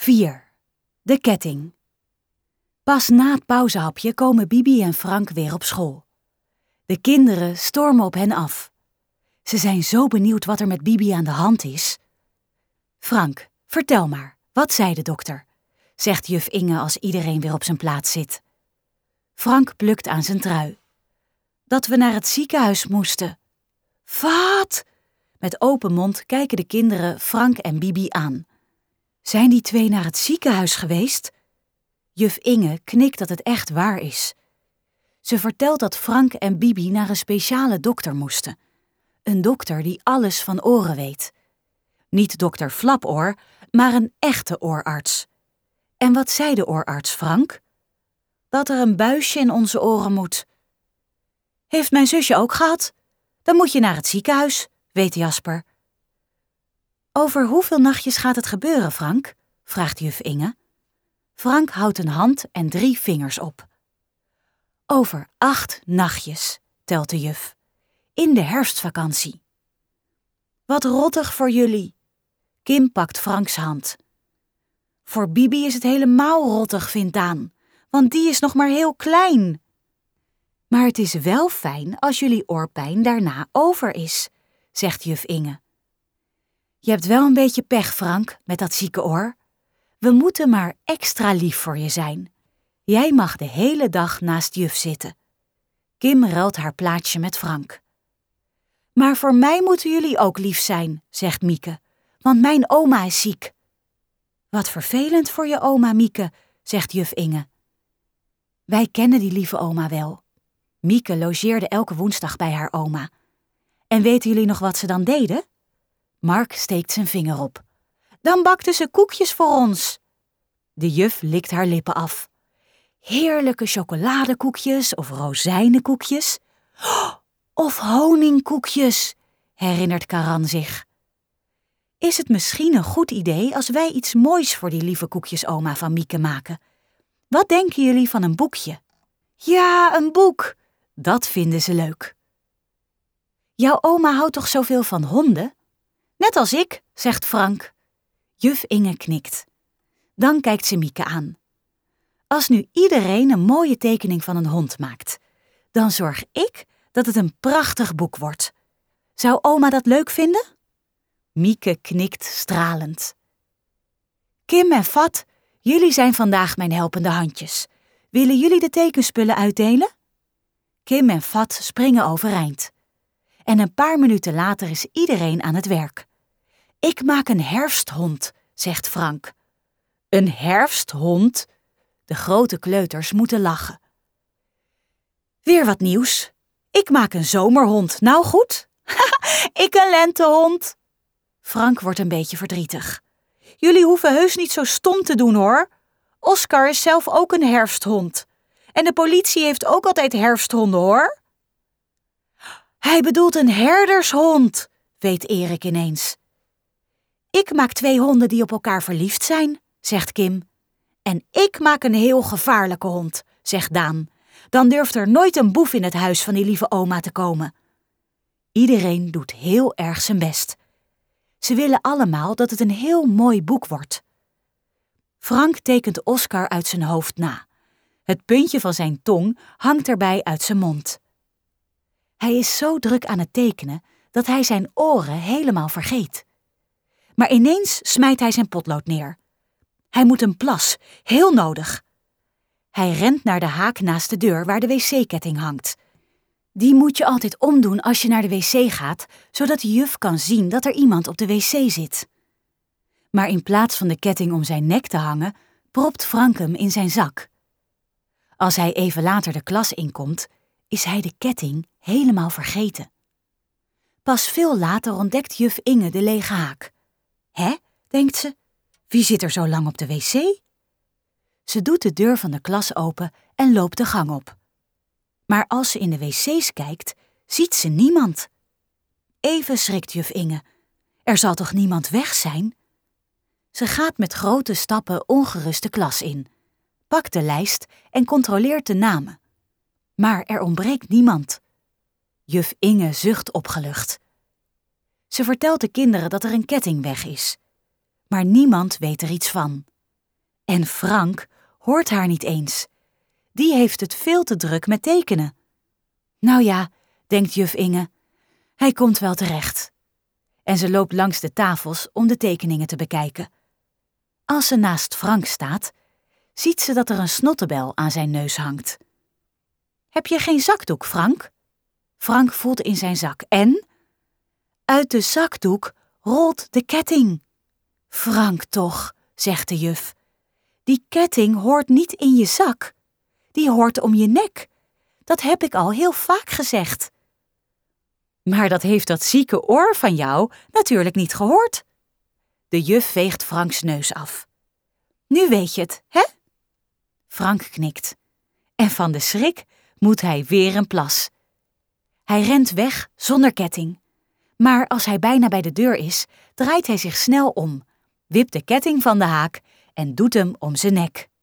4. De ketting. Pas na het pauzehapje komen Bibi en Frank weer op school. De kinderen stormen op hen af. Ze zijn zo benieuwd wat er met Bibi aan de hand is. Frank, vertel maar, wat zei de dokter? Zegt juf Inge als iedereen weer op zijn plaats zit. Frank plukt aan zijn trui. Dat we naar het ziekenhuis moesten. Wat? Met open mond kijken de kinderen Frank en Bibi aan. Zijn die twee naar het ziekenhuis geweest? Juf Inge knikt dat het echt waar is. Ze vertelt dat Frank en Bibi naar een speciale dokter moesten. Een dokter die alles van oren weet. Niet dokter Flapoor, maar een echte oorarts. En wat zei de oorarts, Frank? Dat er een buisje in onze oren moet. Heeft mijn zusje ook gehad? Dan moet je naar het ziekenhuis, weet Jasper. Over hoeveel nachtjes gaat het gebeuren, Frank? Vraagt juf Inge. Frank houdt een hand en 3 vingers op. Over 8 nachtjes, telt de juf. In de herfstvakantie. Wat rottig voor jullie. Kim pakt Franks hand. Voor Bibi is het helemaal rottig, vindt Daan, want die is nog maar heel klein. Maar het is wel fijn als jullie oorpijn daarna over is, zegt juf Inge. Je hebt wel een beetje pech, Frank, met dat zieke oor. We moeten maar extra lief voor je zijn. Jij mag de hele dag naast juf zitten. Kim ruilt haar plaatsje met Frank. Maar voor mij moeten jullie ook lief zijn, zegt Mieke, want mijn oma is ziek. Wat vervelend voor je oma, Mieke, zegt juf Inge. Wij kennen die lieve oma wel. Mieke logeerde elke woensdag bij haar oma. En weten jullie nog wat ze dan deden? Mark steekt zijn vinger op. Dan bakte ze koekjes voor ons. De juf likt haar lippen af. Heerlijke chocoladekoekjes of rozijnenkoekjes. Of honingkoekjes, herinnert Karan zich. Is het misschien een goed idee als wij iets moois voor die lieve koekjesoma van Mieke maken? Wat denken jullie van een boekje? Ja, een boek. Dat vinden ze leuk. Jouw oma houdt toch zoveel van honden? Net als ik, zegt Frank. Juf Inge knikt. Dan kijkt ze Mieke aan. Als nu iedereen een mooie tekening van een hond maakt, dan zorg ik dat het een prachtig boek wordt. Zou oma dat leuk vinden? Mieke knikt stralend. Kim en Fat, jullie zijn vandaag mijn helpende handjes. Willen jullie de tekenspullen uitdelen? Kim en Fat springen overeind. En een paar minuten later is iedereen aan het werk. Ik maak een herfsthond, zegt Frank. Een herfsthond? De grote kleuters moeten lachen. Weer wat nieuws. Ik maak een zomerhond, nou goed? Ik een lentehond. Frank wordt een beetje verdrietig. Jullie hoeven heus niet zo stom te doen, hoor. Oscar is zelf ook een herfsthond. En de politie heeft ook altijd herfsthonden, hoor. Hij bedoelt een herdershond, weet Erik ineens. Ik maak 2 honden die op elkaar verliefd zijn, zegt Kim. En ik maak een heel gevaarlijke hond, zegt Daan. Dan durft er nooit een boef in het huis van die lieve oma te komen. Iedereen doet heel erg zijn best. Ze willen allemaal dat het een heel mooi boek wordt. Frank tekent Oscar uit zijn hoofd na. Het puntje van zijn tong hangt erbij uit zijn mond. Hij is zo druk aan het tekenen dat hij zijn oren helemaal vergeet. Maar ineens smijt hij zijn potlood neer. Hij moet een plas, heel nodig. Hij rent naar de haak naast de deur waar de wc-ketting hangt. Die moet je altijd omdoen als je naar de wc gaat, zodat de juf kan zien dat er iemand op de wc zit. Maar in plaats van de ketting om zijn nek te hangen, propt Frank hem in zijn zak. Als hij even later de klas inkomt, is hij de ketting helemaal vergeten. Pas veel later ontdekt juf Inge de lege haak. Hè, denkt ze, wie zit er zo lang op de wc? Ze doet de deur van de klas open en loopt de gang op. Maar als ze in de wc's kijkt, ziet ze niemand. Even schrikt juf Inge. Er zal toch niemand weg zijn? Ze gaat met grote stappen ongerust de klas in, pakt de lijst en controleert de namen. Maar er ontbreekt niemand. Juf Inge zucht opgelucht. Ze vertelt de kinderen dat er een ketting weg is. Maar niemand weet er iets van. En Frank hoort haar niet eens. Die heeft het veel te druk met tekenen. Nou ja, denkt juf Inge, hij komt wel terecht. En ze loopt langs de tafels om de tekeningen te bekijken. Als ze naast Frank staat, ziet ze dat er een snottebel aan zijn neus hangt. Heb je geen zakdoek, Frank? Frank voelt in zijn zak en... uit de zakdoek rolt de ketting. Frank toch, zegt de juf. Die ketting hoort niet in je zak. Die hoort om je nek. Dat heb ik al heel vaak gezegd. Maar dat heeft dat zieke oor van jou natuurlijk niet gehoord. De juf veegt Franks neus af. Nu weet je het, hè? Frank knikt. En van de schrik moet hij weer een plas. Hij rent weg zonder ketting. Maar als hij bijna bij de deur is, draait hij zich snel om, wipt de ketting van de haak en doet hem om zijn nek.